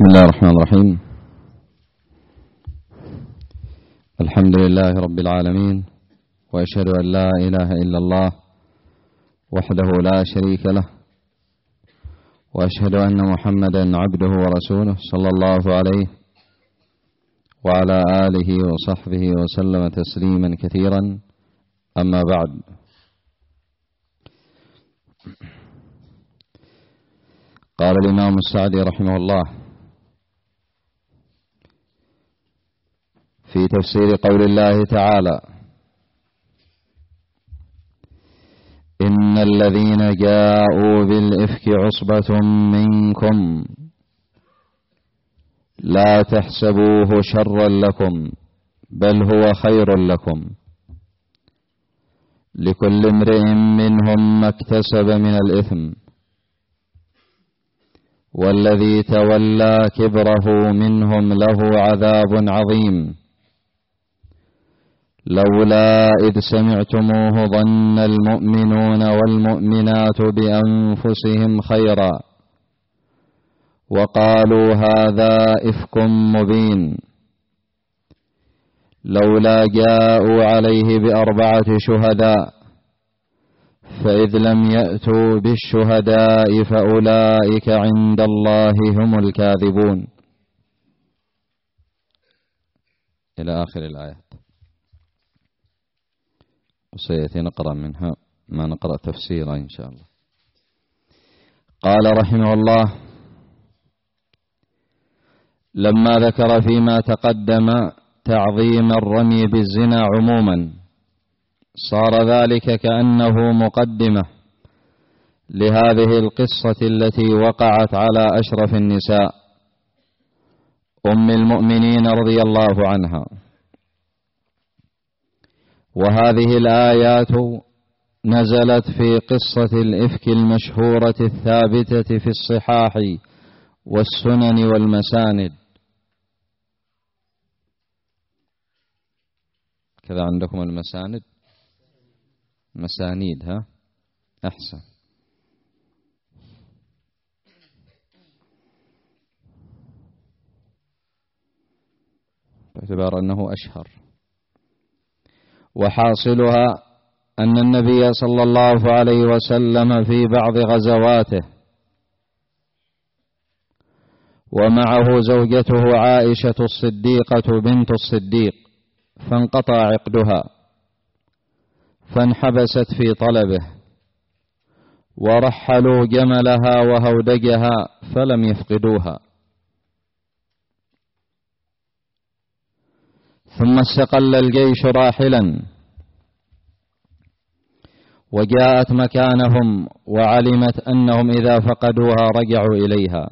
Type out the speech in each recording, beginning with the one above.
بسم الله الرحمن الرحيم. الحمد لله رب العالمين، وأشهد أن لا إله إلا الله وحده لا شريك له، وأشهد أن محمدا عبده ورسوله صلى الله عليه وعلى آله وصحبه وسلم تسليما كثيرا. أما بعد، قال الإمام السعدي رحمه الله في تفسير قول الله تعالى: إن الذين جاءوا بالإفك عصبة منكم لا تحسبوه شرا لكم بل هو خير لكم، لكل امرئ منهم ما اكتسب من الإثم، والذي تولى كبره منهم له عذاب عظيم. لولا إذ سمعتموه ظن المؤمنون والمؤمنات بأنفسهم خيرا وقالوا هذا إفك مبين، لولا جاءوا عليه بأربعة شهداء فإذ لم يأتوا بالشهداء فأولئك عند الله هم الكاذبون، إلى آخر الآيات. وسيأتي نقرأ منها ما نقرأ تفسيرا إن شاء الله. قال رحمه الله: لما ذكر فيما تقدم تعظيم الرمي بالزنا عموما، صار ذلك كأنه مقدمة لهذه القصة التي وقعت على أشرف النساء أم المؤمنين رضي الله عنها. وهذه الآيات نزلت في قصة الإفك المشهورة الثابتة في الصحاح والسنن والمساند. كذا عندكم المساند، مسانيد، ها أحسن. باعتبار أنه أشهر. وحاصلها أن النبي صلى الله عليه وسلم في بعض غزواته ومعه زوجته عائشة الصديقة بنت الصديق فانقطع عقدها، فانحبست في طلبه، ورحلوا جملها وهودجها فلم يفقدوها. ثم استقل الجيش راحلا، وجاءت مكانهم وعلمت أنهم إذا فقدوها رجعوا إليها،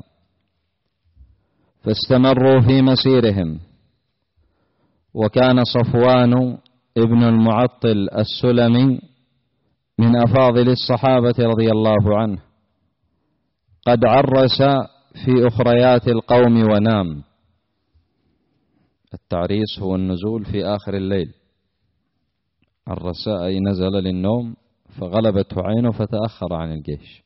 فاستمروا في مسيرهم. وكان صفوان ابن المعطل السلمي من أفاضل الصحابة رضي الله عنه، قد عرس في أخريات القوم ونام. التعريس هو النزول في آخر الليل. عرس أي نزل للنوم فغلبته عينه فتأخر عن الجيش.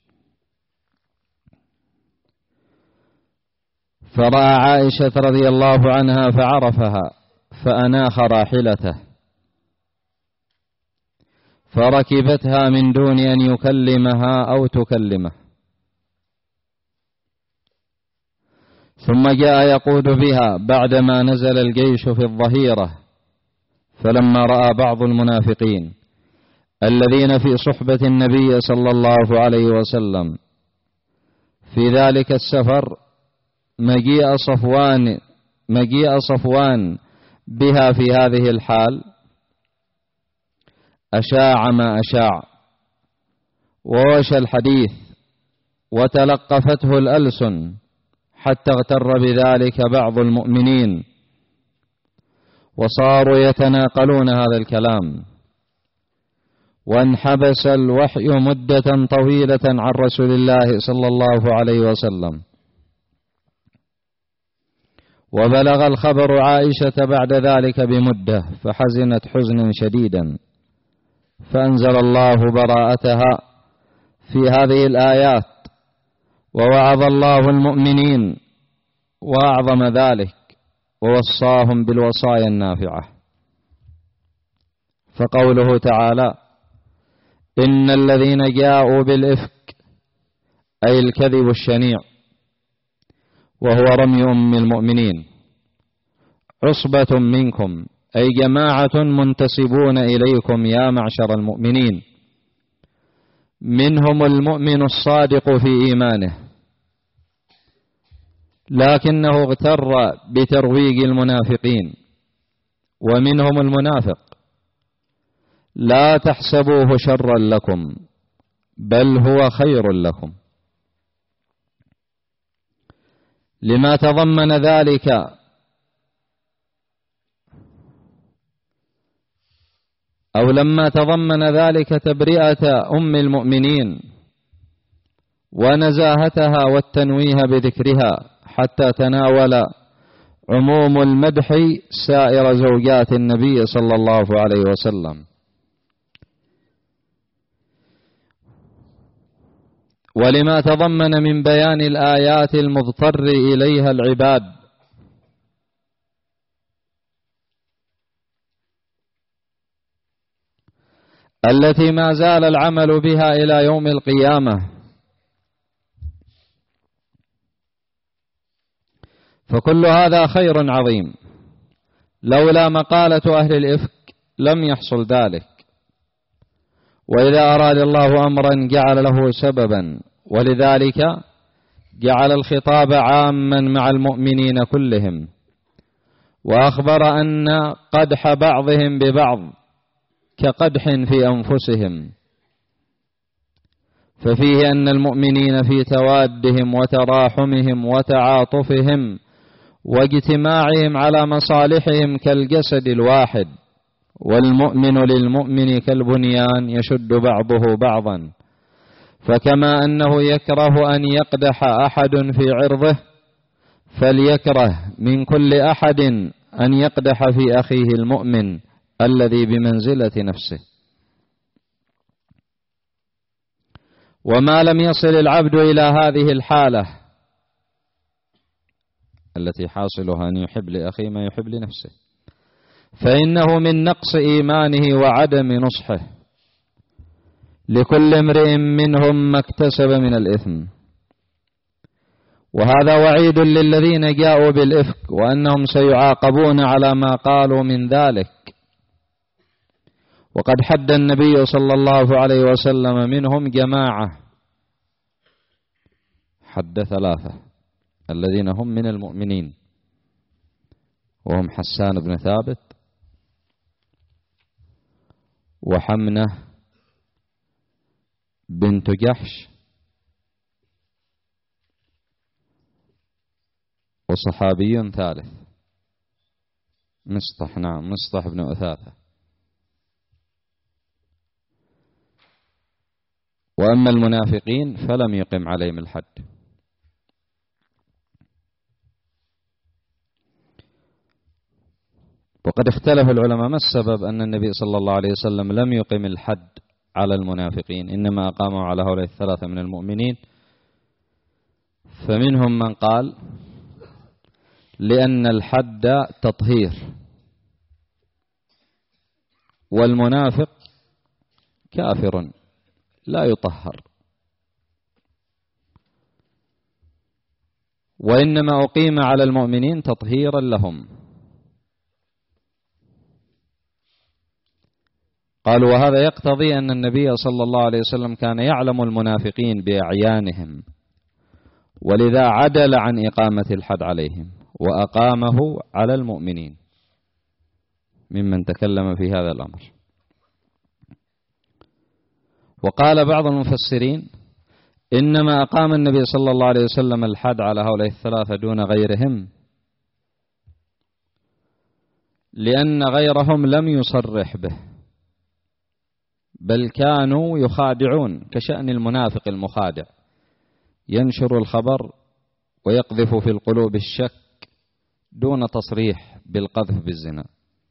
فرأى عائشة رضي الله عنها فعرفها فأناخ راحلته، فركبتها من دون أن يكلمها أو تكلمه، ثم جاء يقود بها بعدما نزل الجيش في الظهيرة. فلما رأى بعض المنافقين الذين في صحبة النبي صلى الله عليه وسلم في ذلك السفر مجيء صفوان بها في هذه الحال، أشاع ما أشاع ووشى الحديث وتلقفته الألسن، حتى اغتر بذلك بعض المؤمنين وصاروا يتناقلون هذا الكلام. وانحبس الوحي مدة طويلة عن رسول الله صلى الله عليه وسلم، وبلغ الخبر عائشة بعد ذلك بمدة، فحزنت حزنا شديدا، فأنزل الله براءتها في هذه الآيات: ووعظ الله المؤمنين وأعظم ذلك، ووصاهم بالوصايا النافعة. فقوله تعالى: إن الذين جاءوا بالإفك، أي الكذب الشنيع وهو رمي أم المؤمنين، عصبة منكم، أي جماعة منتسبون إليكم يا معشر المؤمنين، منهم المؤمن الصادق في إيمانه، لكنه اغتر بترويج المنافقين، ومنهم المنافق. لا تحسبوه شرا لكم، بل هو خير لكم، لما تضمن ذلك أو لما تضمن ذلك تبرئة أم المؤمنين ونزاهتها والتنويه بذكرها، حتى تناول عموم المدح سائر زوجات النبي صلى الله عليه وسلم. ولما تضمن من بيان الآيات المضطر إليها العباد، التي ما زال العمل بها إلى يوم القيامة. فكل هذا خير عظيم، لولا مقالة أهل الإفك لم يحصل ذلك. وإذا أراد الله أمرا جعل له سببا، ولذلك جعل الخطاب عاما مع المؤمنين كلهم، وأخبر أن قدح بعضهم ببعض كقدح في أنفسهم، ففيه أن المؤمنين في توادهم وتراحمهم وتعاطفهم واجتماعهم على مصالحهم كالجسد الواحد، والمؤمن للمؤمن كالبنيان يشد بعضه بعضا. فكما أنه يكره أن يقدح أحد في عرضه، فليكره من كل أحد أن يقدح في أخيه المؤمن الذي بمنزلة نفسه. وما لم يصل العبد إلى هذه الحالة التي حاصلها أن يحب لأخيه ما يحب لنفسه، فإنه من نقص إيمانه وعدم نصحه، لكل امرئ منهم ما اكتسب من الإثم. وهذا وعيد للذين جاءوا بالإفك، وأنهم سيعاقبون على ما قالوا من ذلك. وقد حد النبي صلى الله عليه وسلم منهم جماعة، حد 3 الذين هم من المؤمنين، وهم حسان بن ثابت، وحمنة بنت جحش، وصحابي ثالث مصطح، نعم مصطح بن أثاثة. وأما المنافقين فلم يقم عليهم الحد. وقد اختلف العلماء ما السبب أن النبي صلى الله عليه وسلم لم يقم الحد على المنافقين، إنما أقامه على هؤلاء 3 من المؤمنين. فمنهم من قال لأن الحد تطهير، والمنافق كافر لا يطهر، وإنما أقيم على المؤمنين تطهيرا لهم. قالوا وهذا يقتضي أن النبي صلى الله عليه وسلم كان يعلم المنافقين بأعيانهم، ولذا عدل عن إقامة الحد عليهم وأقامه على المؤمنين ممن تكلم في هذا الأمر. وقال بعض المفسرين إنما أقام النبي صلى الله عليه وسلم الحد على هؤلاء 3 دون غيرهم لأن غيرهم لم يصرح به، بل كانوا يخادعون، كشأن المنافق المخادع، ينشر الخبر ويقذف في القلوب الشك دون تصريح بالقذف بالزنا.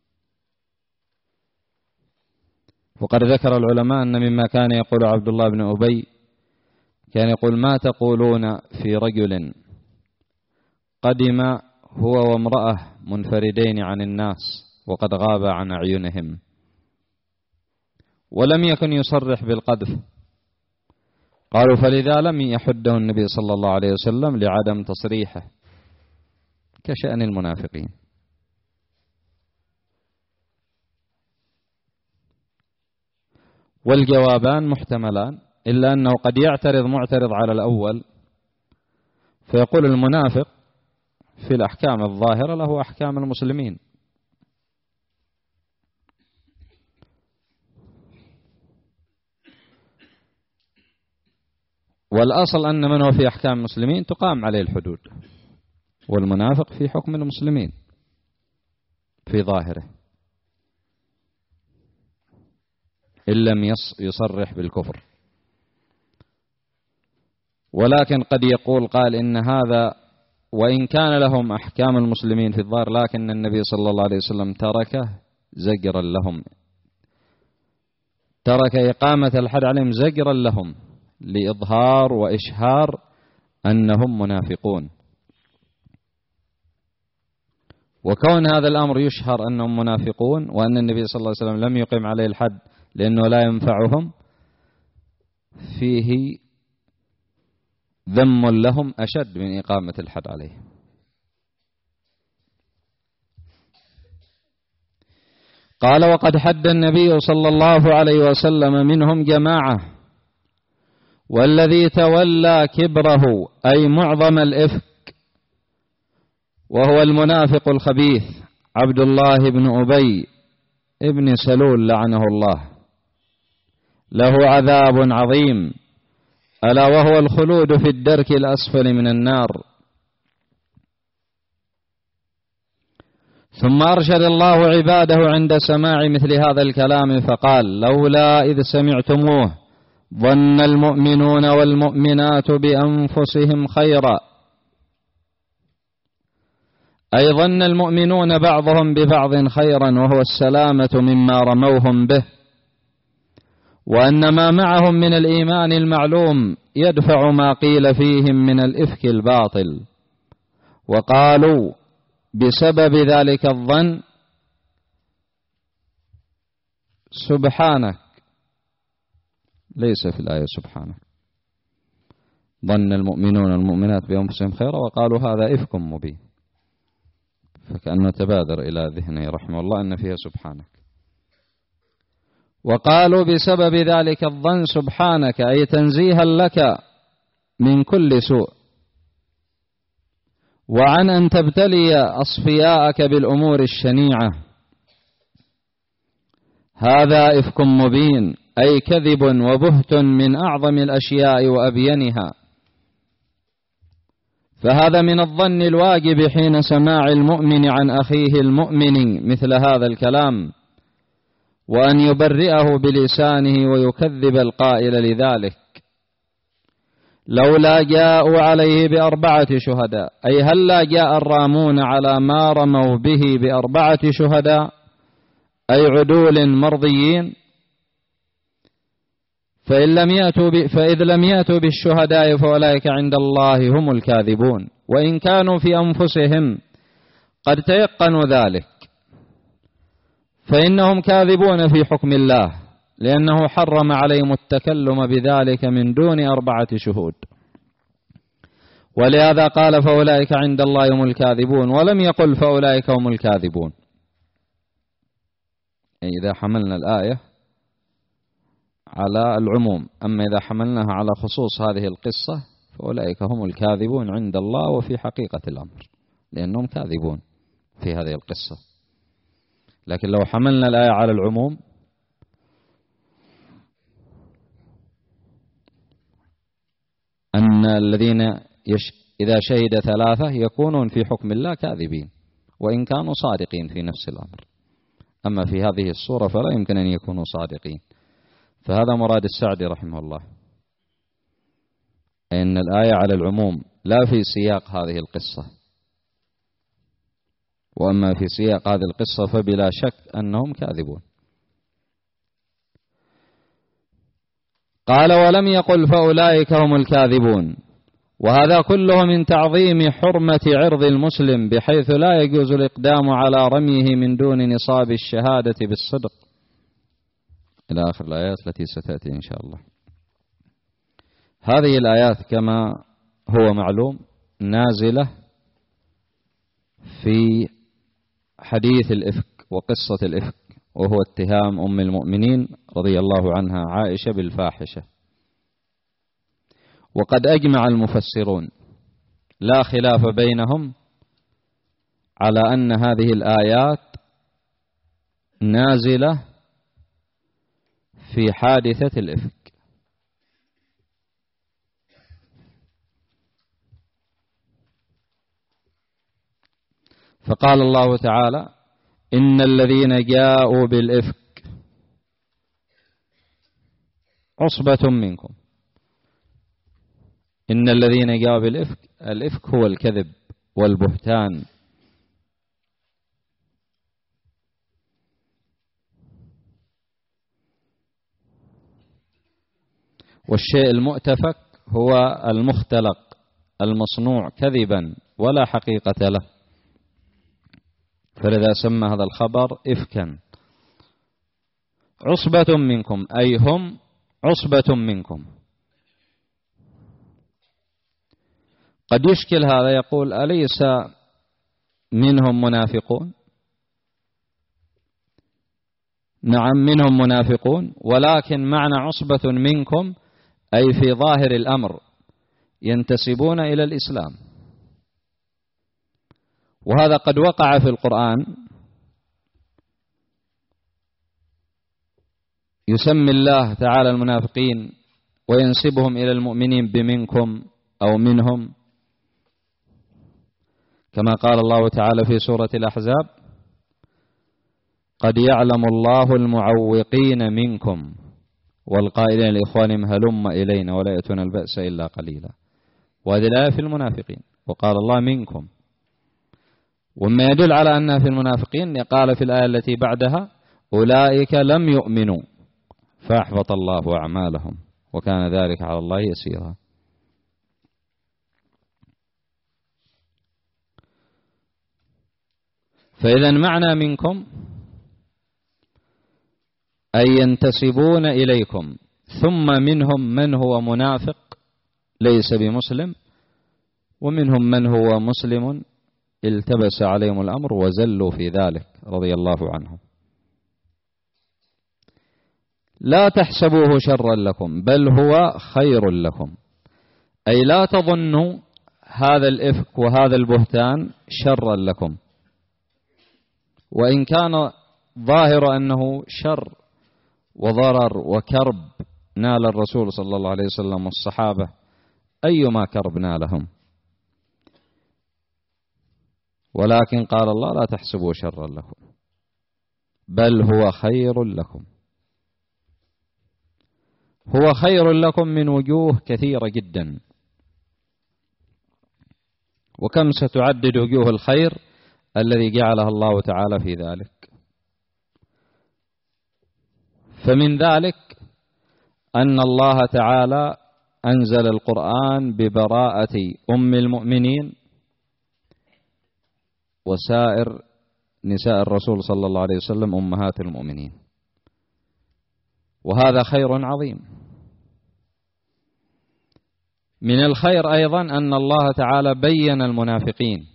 وقد ذكر العلماء أن مما كان يقول عبد الله بن أبي كان يقول ما تقولون في رجل قدم هو وامرأة منفردين عن الناس وقد غاب عن أعينهم، ولم يكن يصرح بالقذف. قالوا فلذا لم يحده النبي صلى الله عليه وسلم لعدم تصريحه، كشأن المنافقين. والجوابان محتملان، إلا أنه قد يعترض معترض على الأول فيقول المنافق في الأحكام الظاهرة له أحكام المسلمين، والأصل أن من هو في أحكام المسلمين تقام عليه الحدود، والمنافق في حكم المسلمين في ظاهره إن لم يصرح بالكفر. ولكن قد يقول قال إن هذا وإن كان لهم أحكام المسلمين في الظاهر، لكن النبي صلى الله عليه وسلم تركه زجرا لهم، ترك إقامة الحد عليهم زجرا لهم لإظهار وإشهار أنهم منافقون. وكون هذا الأمر يشهر أنهم منافقون وأن النبي صلى الله عليه وسلم لم يقيم عليه الحد لأنه لا ينفعهم، فيه ذم لهم أشد من إقامة الحد عليه. قال وقد حد النبي صلى الله عليه وسلم منهم جماعة، والذي تولى كبره أي معظم الإفك وهو المنافق الخبيث عبد الله بن أبي ابن سلول لعنه الله، له عذاب عظيم ألا وهو الخلود في الدرك الأسفل من النار. ثم أرشد الله عباده عند سماع مثل هذا الكلام فقال لولا إذ سمعتموه ظن المؤمنون والمؤمنات بأنفسهم خيرا، أي ظن المؤمنون بعضهم ببعض خيرا وهو السلامة مما رموهم به، وأن ما معهم من الإيمان المعلوم يدفع ما قيل فيهم من الإفك الباطل. وقالوا بسبب ذلك الظن سبحانك، ليس في الآية سبحانك، ظن المؤمنون والمؤمنات بأنفسهم خيرا وقالوا هذا إفك مبين، فكأنه تبادر إلى ذهنه رحمه الله أن فيها سبحانك. وقالوا بسبب ذلك الظن سبحانك أي تنزيها لك من كل سوء، وعن أن تبتلي أصفياءك بالأمور الشنيعة، هذا إفك مبين أي كذب وبهت من أعظم الأشياء وأبينها. فهذا من الظن الواجب حين سماع المؤمن عن أخيه المؤمن مثل هذا الكلام، وأن يبرئه بلسانه ويكذب القائل لذلك. لولا جاءوا عليه بأربعة شهداء، أي هلا جاء الرامون على ما رموا به بأربعة شهداء أي عدول مرضيين، فإذ لم يأتوا بالشهداء فأولئك عند الله هم الكاذبون، وإن كانوا في أنفسهم قد تيقنوا ذلك فإنهم كاذبون في حكم الله، لأنه حرم عليهم التكلم بذلك من دون 4 شهود. ولهذا قال فأولئك عند الله هم الكاذبون، ولم يقل فأولئك هم الكاذبون. إذا حملنا الآية على العموم، أما إذا حملناها على خصوص هذه القصة فأولئك هم الكاذبون عند الله وفي حقيقة الأمر، لأنهم كاذبون في هذه القصة. لكن لو حملنا الآية على العموم أن الذين إذا شهد 3 يكونون في حكم الله كاذبين وإن كانوا صادقين في نفس الأمر، أما في هذه الصورة فلا يمكن أن يكونوا صادقين. فهذا مراد السعدي رحمه الله، أن الآية على العموم لا في سياق هذه القصة، وأما في سياق هذه القصة فبلا شك أنهم كاذبون. قال ولم يقل فأولئك هم الكاذبون، وهذا كله من تعظيم حرمة عرض المسلم، بحيث لا يجوز الإقدام على رميه من دون نصاب الشهادة بالصدق، إلى آخر الآيات التي ستأتي إن شاء الله. هذه الآيات كما هو معلوم نازلة في حديث الإفك وقصة الإفك، وهو اتهام أم المؤمنين رضي الله عنها عائشة بالفاحشة. وقد أجمع المفسرون لا خلاف بينهم على أن هذه الآيات نازلة في حادثة الإفك. فقال الله تعالى: إن الذين جاءوا بالإفك عصبة منكم. إن الذين جاءوا بالإفك، الإفك هو الكذب والبهتان. والشيء المؤتفك هو المختلق المصنوع كذبا ولا حقيقة له، فلذا سمى هذا الخبر إفكا. عصبة منكم أي هم عصبة منكم. قد يشكل هذا، يقول: أليس منهم منافقون؟ نعم منهم منافقون، ولكن معنى عصبة منكم أي في ظاهر الأمر ينتسبون إلى الإسلام. وهذا قد وقع في القرآن، يسمي الله تعالى المنافقين وينسبهم إلى المؤمنين بمنكم أو منهم، كما قال الله تعالى في سورة الأحزاب: قد يعلم الله المعوقين منكم والقائلين لإخوانهم هلم إلينا ولا يأتون البأس إلا قليلا. وهذه الآية في المنافقين، وقال الله منكم. وما يدل على أنها في المنافقين قال في الآية التي بعدها: أولئك لم يؤمنوا فأحبط الله أعمالهم وكان ذلك على الله يسيرا. فإذا معنى منكم أي ينتسبون إليكم، ثم منهم من هو منافق ليس بمسلم، ومنهم من هو مسلم التبس عليهم الأمر وزلوا في ذلك رضي الله عنهم. لا تحسبوه شرا لكم بل هو خير لكم، أي لا تظنوا هذا الإفك وهذا البهتان شرا لكم، وإن كان ظاهر أنه شر وضرر وكرب نال الرسول صلى الله عليه وسلم والصحابة أيما كرب نالهم، ولكن قال الله: لا تحسبوا شرا لكم بل هو خير لكم. هو خير لكم من وجوه كثيرة جدا، وكم ستعدد وجوه الخير الذي جعلها الله تعالى في ذلك. فمن ذلك أن الله تعالى أنزل القرآن ببراءة أم المؤمنين وسائر نساء الرسول صلى الله عليه وسلم أمهات المؤمنين، وهذا خير عظيم. من الخير أيضا أن الله تعالى بين المنافقين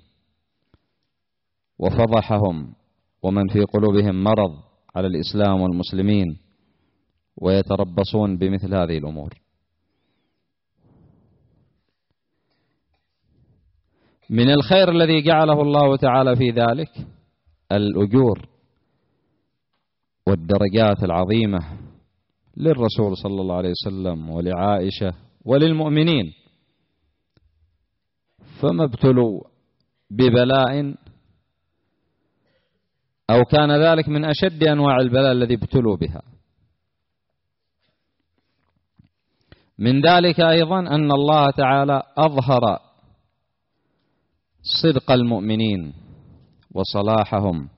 وفضحهم ومن في قلوبهم مرض على الإسلام والمسلمين ويتربصون بمثل هذه الأمور. من الخير الذي جعله الله تعالى في ذلك الأجور والدرجات العظيمة للرسول صلى الله عليه وسلم ولعائشة وللمؤمنين، فما ابتلوا ببلاء أو كان ذلك من أشد أنواع البلاء الذي ابتلوا بها. من ذلك أيضا أن الله تعالى أظهر صدق المؤمنين وصلاحهم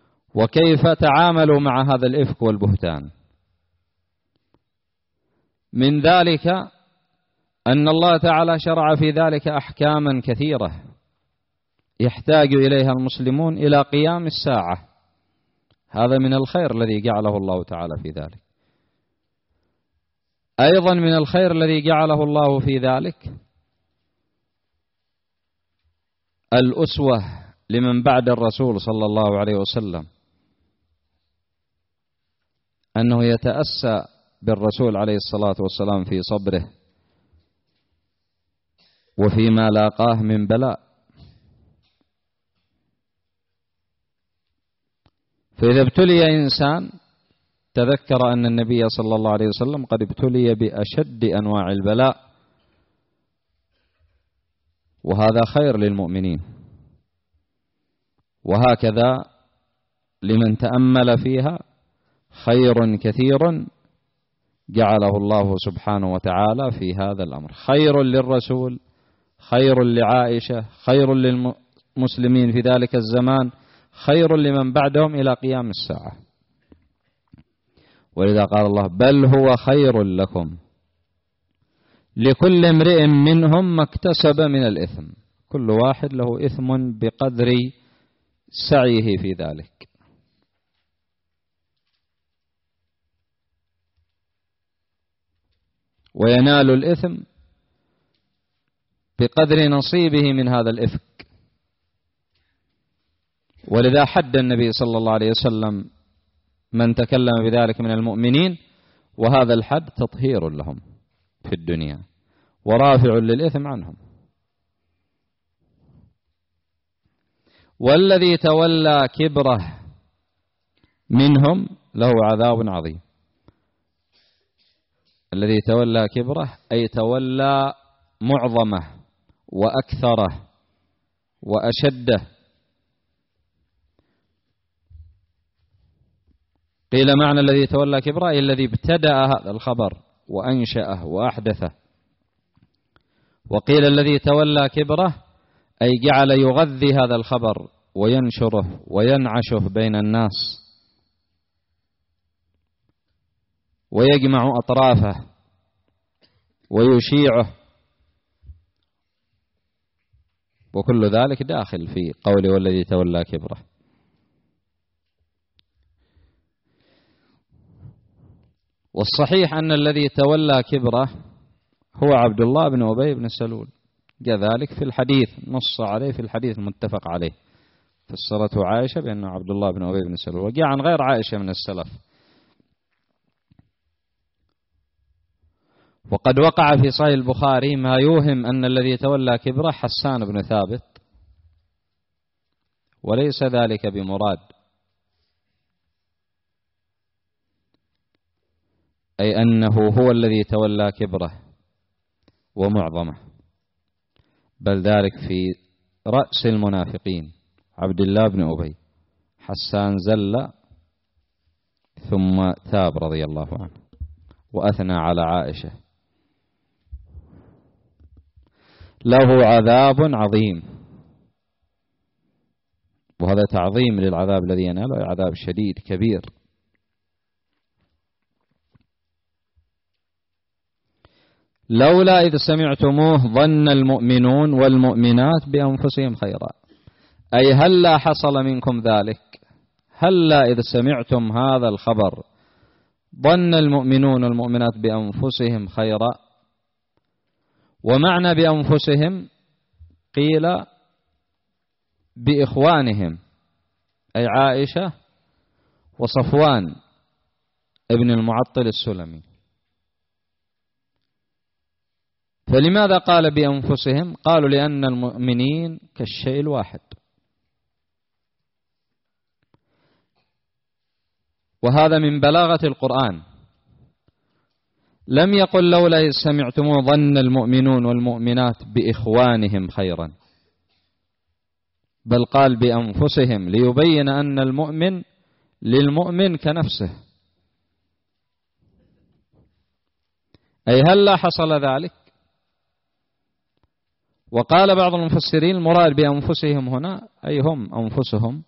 وكيف تعاملوا مع هذا الإفك والبهتان. من ذلك أن الله تعالى شرع في ذلك أحكاما كثيرة يحتاج إليها المسلمون إلى قيام الساعة. هذا من الخير الذي جعله الله تعالى في ذلك. أيضا من الخير الذي جعله الله في ذلك الأسوة لمن بعد الرسول صلى الله عليه وسلم، أنه يتأسى بالرسول عليه الصلاة والسلام في صبره وفيما لاقاه من بلاء. فإذا ابتلي إنسان تذكر أن النبي صلى الله عليه وسلم قد ابتلي بأشد أنواع البلاء، وهذا خير للمؤمنين. وهكذا لمن تأمل فيها خير كثير جعله الله سبحانه وتعالى في هذا الأمر، خير للرسول، خير لعائشة، خير للمسلمين في ذلك الزمان، خير لمن بعدهم إلى قيام الساعة. ولذا قال الله: بل هو خير لكم لكل امرئ منهم ما اكتسب من الإثم، كل واحد له إثم بقدر سعيه في ذلك. وينال الإثم بقدر نصيبه من هذا الإفك. ولذا حد النبي صلى الله عليه وسلم من تكلم بذلك من المؤمنين، وهذا الحد تطهير لهم في الدنيا ورافع للإثم عنهم. والذي تولى كبره منهم له عذاب عظيم. الذي تولى كبره أي تولى معظمه وأكثره وأشده. قيل معنى الذي تولى كبره أي الذي ابتدأ هذا الخبر وأنشأه وأحدثه. وقيل الذي تولى كبره أي جعل يغذي هذا الخبر وينشره وينعشه بين الناس ويجمع أطرافه ويشيعه، وكل ذلك داخل في قوله والذي تولى كبره. والصحيح أن الذي تولى كبره هو عبد الله بن أبي بن سلول، جاء ذلك في الحديث، نص عليه في الحديث متفق عليه، فسرته عائشة بأنه عبد الله بن أبي بن سلول، وجاء عن غير عائشة من السلف. وقد وقع في صحيح البخاري ما يوهم أن الذي تولى كبره حسان بن ثابت، وليس ذلك بمراد، أي أنه هو الذي تولى كبره ومعظمه، بل ذلك في رأس المنافقين عبد الله بن أبي. حسان زل ثم تاب رضي الله عنه وأثنى على عائشة. له عذاب عظيم، وهذا تعظيم للعذاب الذي يناله، عذاب شديد كبير. لولا إذ سمعتموه ظن المؤمنون والمؤمنات بأنفسهم خيرا، أي هلا حصل منكم ذلك، هلا إذ سمعتم هذا الخبر ظن المؤمنون والمؤمنات بأنفسهم خيرا. ومعنى بأنفسهم قيل بإخوانهم، أي عائشة وصفوان ابن المعطل السلمي. فلماذا قال بأنفسهم؟ قالوا لأن المؤمنين كالشيء الواحد، وهذا من بلاغة القرآن. لم يقل لولا إذ سمعتموه ظن المؤمنون والمؤمنات بإخوانهم خيرا، بل قال بأنفسهم ليبين أن المؤمن للمؤمن كنفسه، أي هلا حصل ذلك. وقال بعض المفسرين المراد بأنفسهم هنا أي هم أنفسهم،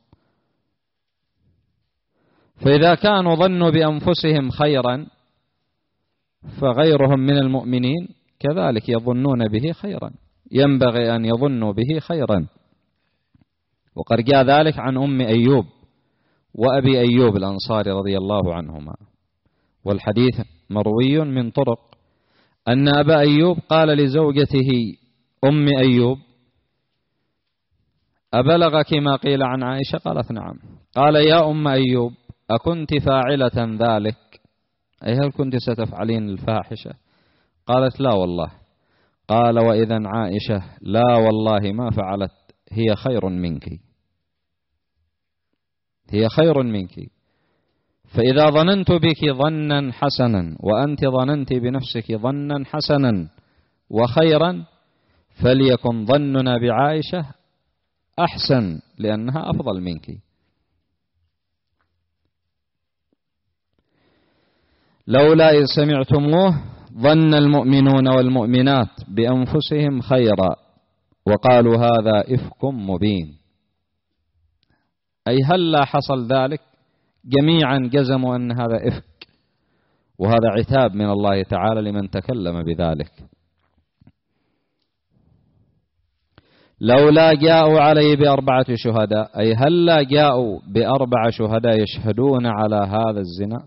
فإذا كانوا ظنوا بأنفسهم خيرا فغيرهم من المؤمنين كذلك يظنون به خيرا، ينبغي أن يظنوا به خيرا. وقد جاء ذلك عن أم أيوب وأبي أيوب الأنصاري رضي الله عنهما، والحديث مروي من طرق أن أبا أيوب قال لزوجته أم أيوب: أبلغك ما قيل عن عائشة؟ قالت: نعم. قال: يا أم أيوب، أكنت فاعلة ذلك؟ أي هل كنت ستفعلين الفاحشة؟ قالت: لا والله. قال: وإذا عائشة لا والله ما فعلت، هي خير منك، هي خير منك. فإذا ظننت بك ظنا حسنا وأنت ظننت بنفسك ظنا حسنا وخيرا، فليكن ظننا بعائشة أحسن لأنها أفضل منك. لولا إذ سمعتموه ظن المؤمنون والمؤمنات بأنفسهم خيرا وقالوا هذا إفك مبين. أي هلا حصل ذلك جميعا جزموا أن هذا إفك، وهذا عتاب من الله تعالى لمن تكلم بذلك. لولا جاءوا عليه بأربعة شهداء، أي هلا جاءوا بأربع شهداء يشهدون على هذا الزنا.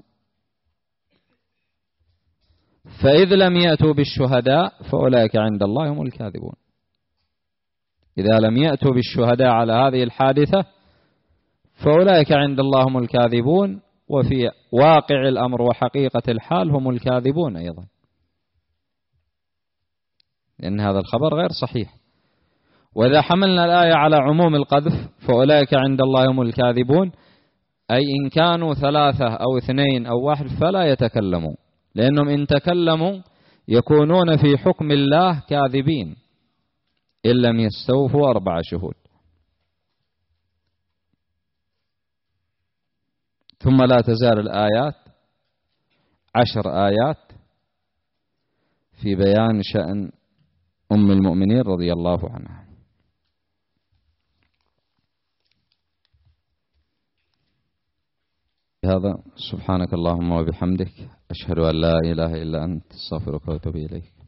فإذ لم يأتوا بالشهداء فأولئك عند الله هم الكاذبون. إذا لم يأتوا بالشهداء على هذه الحادثة فأولئك عند الله هم الكاذبون، وفي واقع الأمر وحقيقة الحال هم الكاذبون أيضا، لأن هذا الخبر غير صحيح. وإذا حملنا الآية على عموم القذف فأولئك عند الله هم الكاذبون، أي إن كانوا ثلاثة أو اثنين أو واحد فلا يتكلموا، لأنهم إن تكلموا يكونون في حكم الله كاذبين إن لم يستوفوا 4 شهود. ثم لا تزال الآيات 10 آيات في بيان شأن أم المؤمنين رضي الله عنها. هذا سبحانك اللهم وبحمدك، أشهد أن لا إله إلا أنت، أستغفرك وأتوب إليك.